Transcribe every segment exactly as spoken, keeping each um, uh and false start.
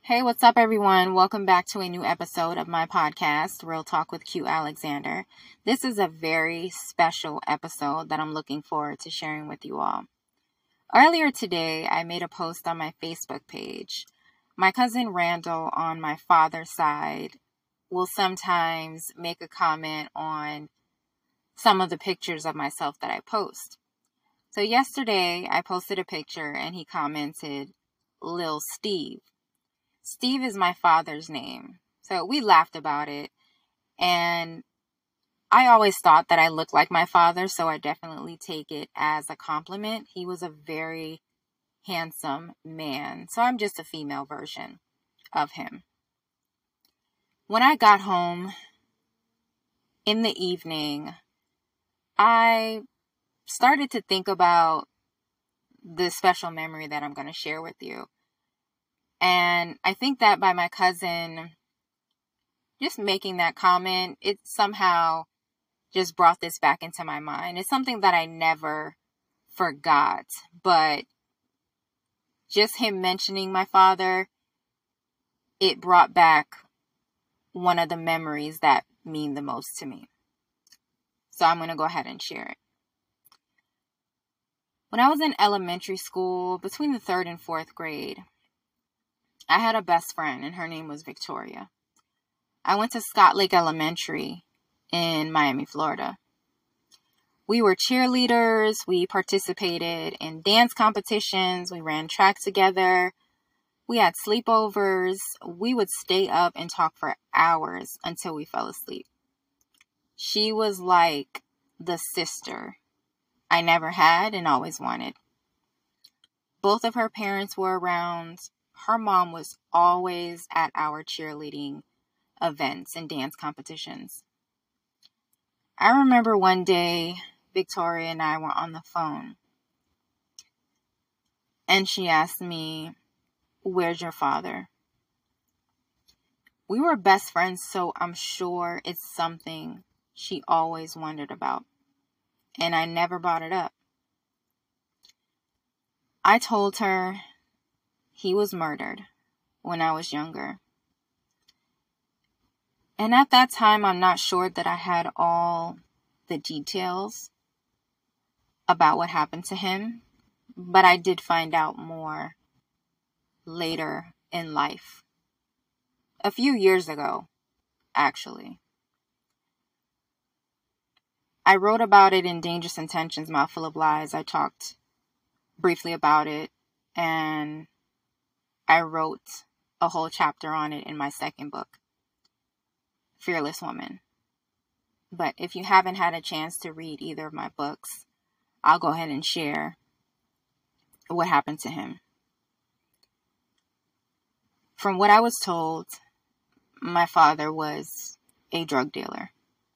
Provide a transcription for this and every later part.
Hey, what's up, everyone? Welcome back to a new episode of my podcast, Real Talk with Q Alexander. This is a very special episode that I'm looking forward to sharing with you all. Earlier today, I made a post on my Facebook page. My cousin Randall on my father's side will sometimes make a comment on some of the pictures of myself that I post. So yesterday, I posted a picture and he commented, Lil Steve. Steve is my father's name. So we laughed about it. And I always thought that I looked like my father, so I definitely take it as a compliment. He was a very handsome man. So I'm just a female version of him. When I got home in the evening, I started to think about the special memory that I'm going to share with you. And I think that by my cousin just making that comment, it somehow just brought this back into my mind. It's something that I never forgot, but just him mentioning my father, it brought back one of the memories that mean the most to me. So I'm going to go ahead and share it. When I was in elementary school, between the third and fourth grade, I had a best friend, and her name was Victoria. I went to Scott Lake Elementary in Miami, Florida. We were cheerleaders. We participated in dance competitions. We ran track together. We had sleepovers. We would stay up and talk for hours until we fell asleep. She was like the sister I never had and always wanted. Both of her parents were around. Her mom was always at our cheerleading events and dance competitions. I remember one day, Victoria and I were on the phone, and she asked me, "Where's your father?" We were best friends, so I'm sure it's something she always wondered about, and I never brought it up. I told her he was murdered when I was younger. And at that time, I'm not sure that I had all the details about what happened to him, but I did find out more later in life. A few years ago, actually. I wrote about it in Dangerous Intentions, Mouthful of Lies. I talked briefly about it, and I wrote a whole chapter on it in my second book, Fearless Woman. But if you haven't had a chance to read either of my books, I'll go ahead and share what happened to him. From what I was told, my father was a drug dealer.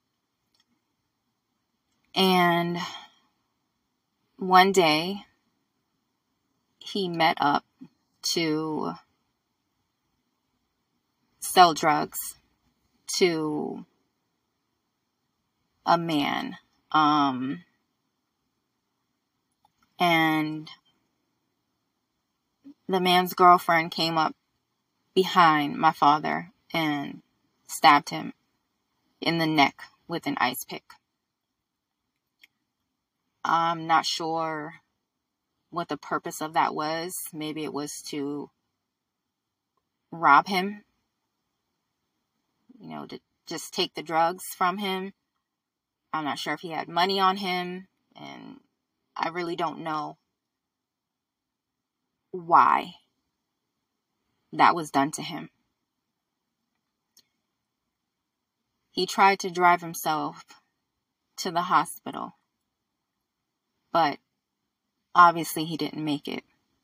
And one day, he met up to sell drugs to a man. Um, and the man's girlfriend came up behind my father and stabbed him in the neck with an ice pick. I'm not sure what the purpose of that was. Maybe it was to rob him, you know, to just take the drugs from him. I'm not sure if he had money on him, and I really don't know why that was done to him. He tried to drive himself to the hospital, but obviously he didn't make it.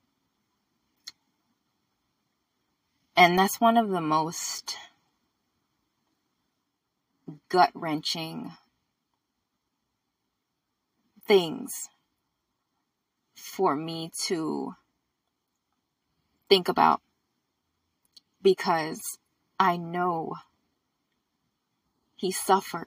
And that's one of the most gut-wrenching things for me to think about, because I know he suffered.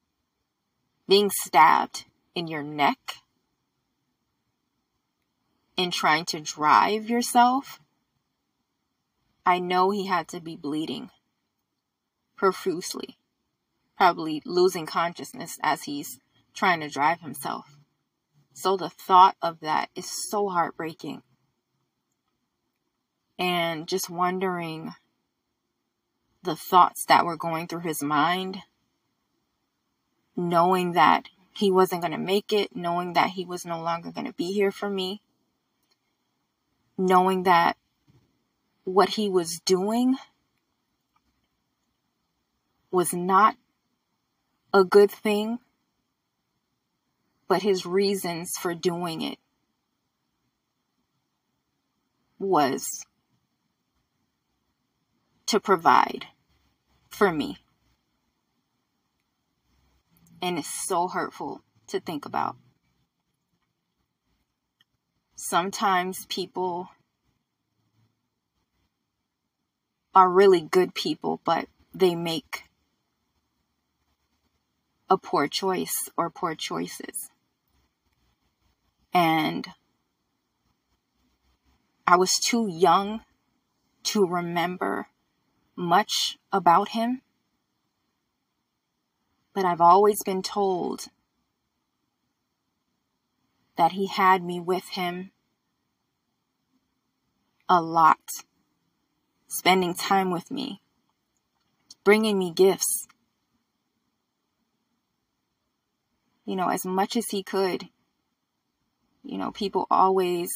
Being stabbed in your neck in trying to drive yourself, I know he had to be bleeding profusely, probably losing consciousness as he's trying to drive himself. So the thought of that is so heartbreaking. And just wondering the thoughts that were going through his mind, knowing that he wasn't going to make it, knowing that he was no longer going to be here for me, knowing that what he was doing was not a good thing, but his reasons for doing it was to provide for me. And it's so hurtful to think about. Sometimes people are really good people, but they make a poor choice or poor choices. And I was too young to remember much about him, but I've always been told that he had me with him a lot, spending time with me, bringing me gifts, you know, as much as he could. You know, people always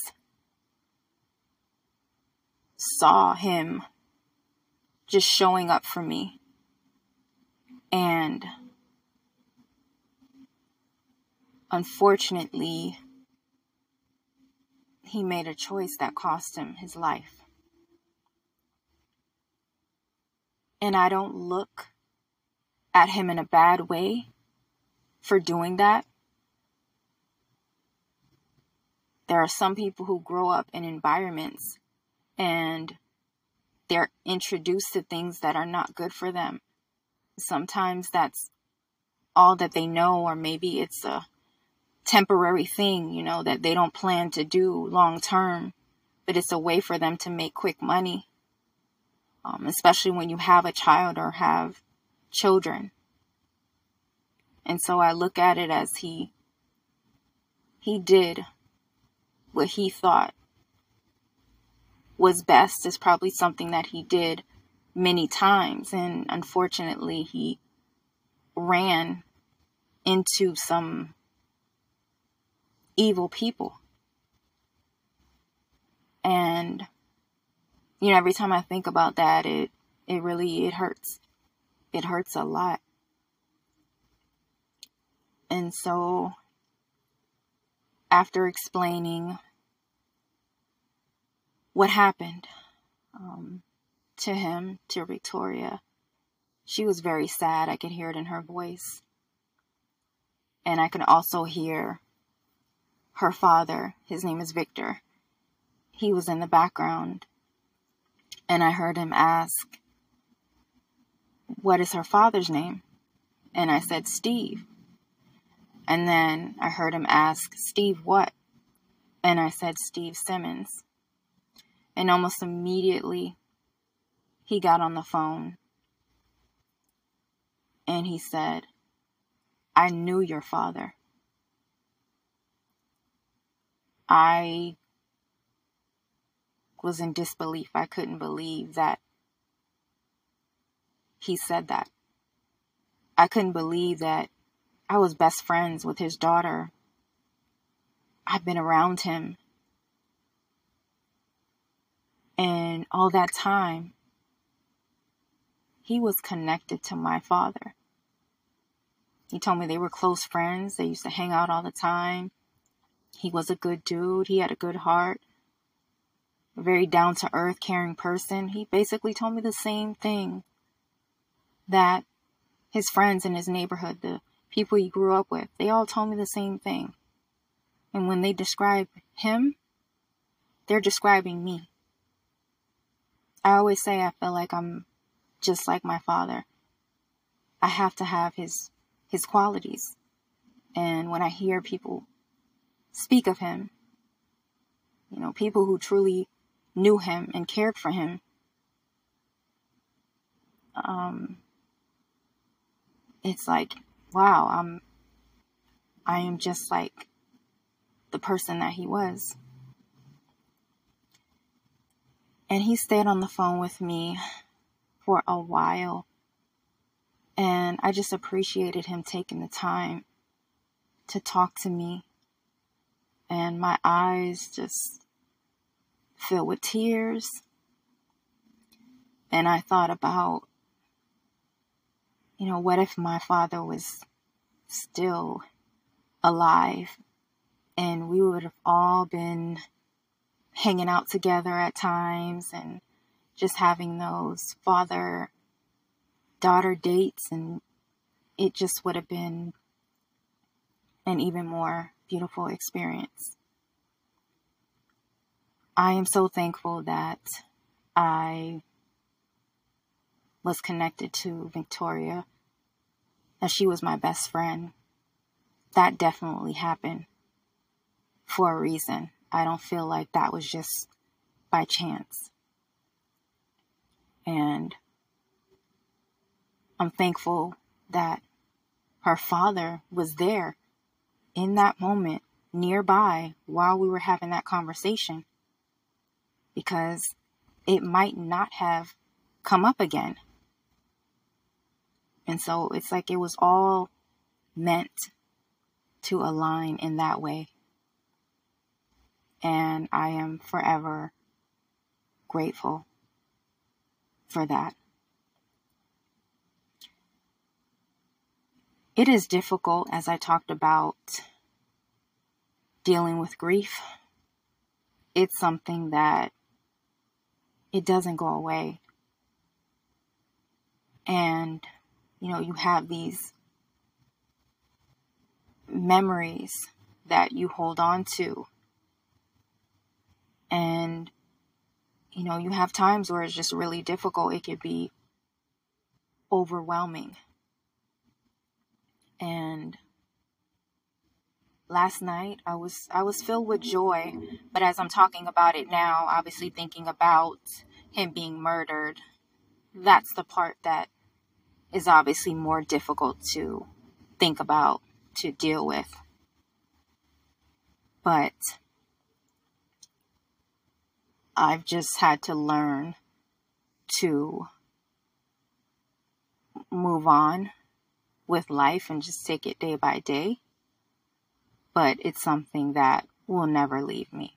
saw him just showing up for me. And unfortunately, he made a choice that cost him his life. And I don't look at him in a bad way for doing that. There are some people who grow up in environments and they're introduced to things that are not good for them. Sometimes that's all that they know, or maybe it's a temporary thing, you know, that they don't plan to do long term, but it's a way for them to make quick money, um, especially when you have a child or have children. And so I look at it as he, he did what he thought was best. Is probably something that he did many times. And unfortunately, he ran into some evil people. And, you know, every time I think about that, it, it really, it hurts. It hurts a lot. And so after explaining what happened um, to him, to Victoria, she was very sad. I could hear it in her voice. And I can also hear her father. His name is Victor. He was in the background. And I heard him ask, "What is her father's name?" And I said, "Steve." And then I heard him ask, "Steve what?" And I said, "Steve Simmons." And almost immediately, he got on the phone. And he said, "I knew your father." I was in disbelief. I couldn't believe that he said that. I couldn't believe that I was best friends with his daughter. I've been around him. And all that time, he was connected to my father. He told me they were close friends. They used to hang out all the time. He was a good dude. He had a good heart. A very down-to-earth, caring person. He basically told me the same thing that his friends in his neighborhood, the people he grew up with, they all told me the same thing. And when they describe him, they're describing me. I always say I feel like I'm just like my father. I have to have his his qualities. And when I hear people speak of him, you know, people who truly knew him and cared for him. Um, it's like, wow, I'm, I am just like the person that he was. And he stayed on the phone with me for a while. And I just appreciated him taking the time to talk to me. And my eyes just filled with tears. And I thought about, you know, what if my father was still alive and we would have all been hanging out together at times and just having those father-daughter dates, and it just would have been an even more beautiful experience. I am so thankful that I was connected to Victoria, that she was my best friend. That definitely happened for a reason. I don't feel like that was just by chance. And I'm thankful that her father was there in that moment, nearby, while we were having that conversation, because it might not have come up again. And so it's like it was all meant to align in that way. And I am forever grateful for that. It is difficult, as I talked about, dealing with grief. It's something that it doesn't go away. And, you know, you have these memories that you hold on to. And, you know, you have times where it's just really difficult. It could be overwhelming. And last night I was I was filled with joy, but as I'm talking about it now, obviously thinking about him being murdered, that's the part that is obviously more difficult to think about, to deal with. But I've just had to learn to move on with life and just take it day by day. But it's something that will never leave me.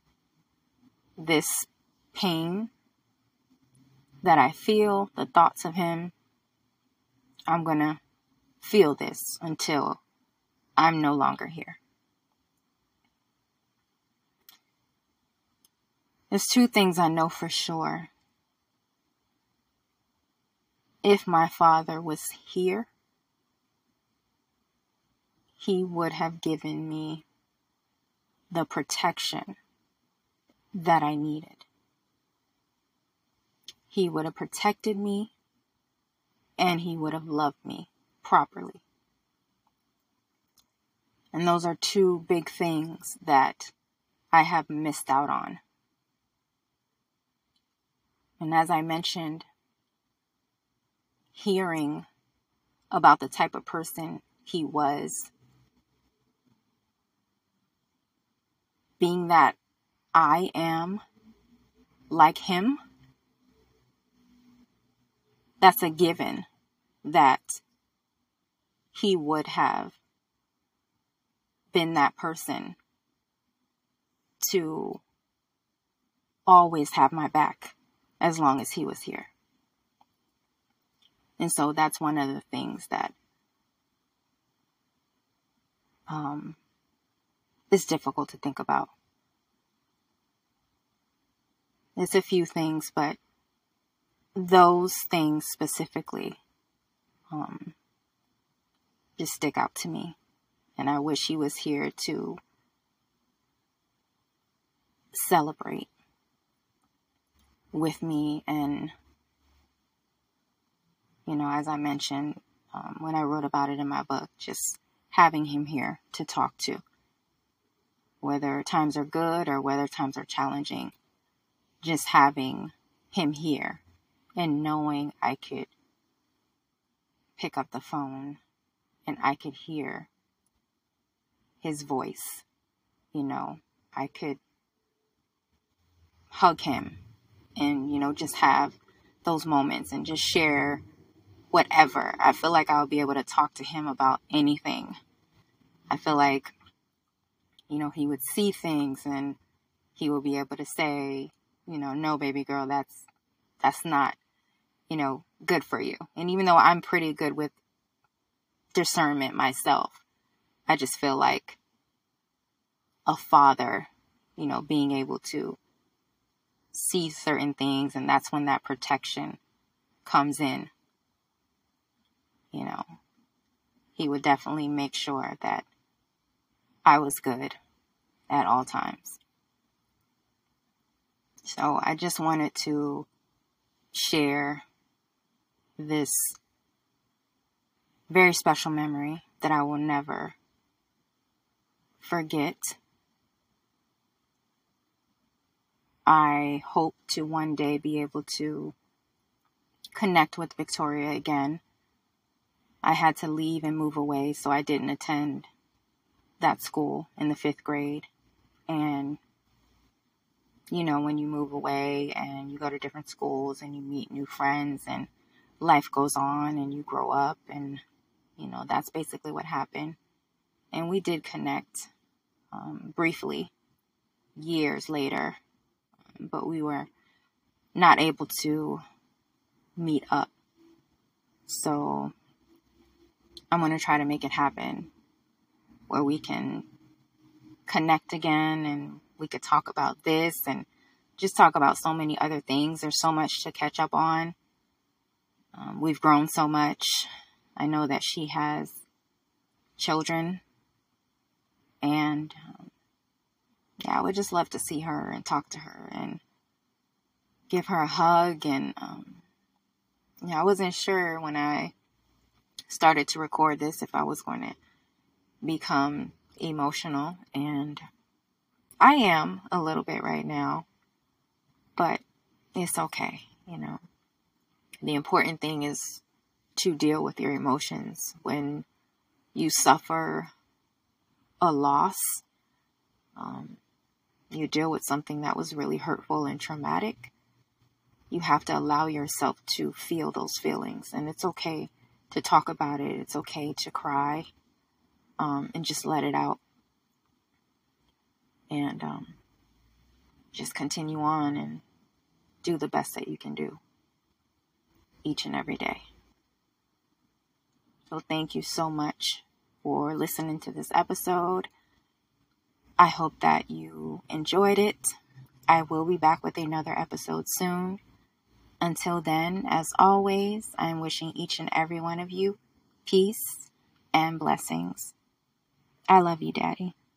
This pain that I feel, the thoughts of him, I'm going to feel this until I'm no longer here. There's two things I know for sure. If my father was here, he would have given me the protection that I needed. He would have protected me, and he would have loved me properly. And those are two big things that I have missed out on. And as I mentioned, hearing about the type of person he was, being that I am like him, that's a given that he would have been that person to always have my back as long as he was here. And so that's one of the things that um, is difficult to think about. It's a few things, but those things specifically um, just stick out to me. And I wish he was here to celebrate with me. And, you know, as I mentioned, um, when I wrote about it in my book, just having him here to talk to. whether times are good or whether times are challenging. Just having him here and knowing I could pick up the phone and I could hear his voice, you know, I could hug him and, you know, just have those moments and just share whatever. I feel like I'll be able to talk to him about anything. I feel like, you know, he would see things and he will be able to say, you know, no, baby girl, that's, that's not, you know, good for you. And even though I'm pretty good with discernment myself, I just feel like a father, you know, being able to see certain things, and that's when that protection comes in. You know, he would definitely make sure that I was good at all times. So I just wanted to share this very special memory that I will never forget. I hope to one day be able to connect with Victoria again. I had to leave and move away, so I didn't attend that school in the fifth grade. And, you know, when you move away and you go to different schools and you meet new friends and life goes on and you grow up, and, you know, that's basically what happened. And we did connect um, briefly years later, but we were not able to meet up. So I'm going to try to make it happen where we can connect again and we could talk about this and just talk about so many other things. There's so much to catch up on. Um, we've grown so much. I know that she has children, and um, yeah, I would just love to see her and talk to her and give her a hug. And um, yeah, I wasn't sure when I started to record this if I was going to become emotional, and I am a little bit right now, but it's okay. You know, the important thing is to deal with your emotions when you suffer a loss. Um, you deal with something that was really hurtful and traumatic. You have to allow yourself to feel those feelings, and it's okay to talk about it. It's okay to cry, um, and just let it out, and um, just continue on and do the best that you can do each and every day. So thank you so much for listening to this episode. I hope that you enjoyed it. I will be back with another episode soon. Until then, as always, I'm wishing each and every one of you peace and blessings. I love you, Daddy.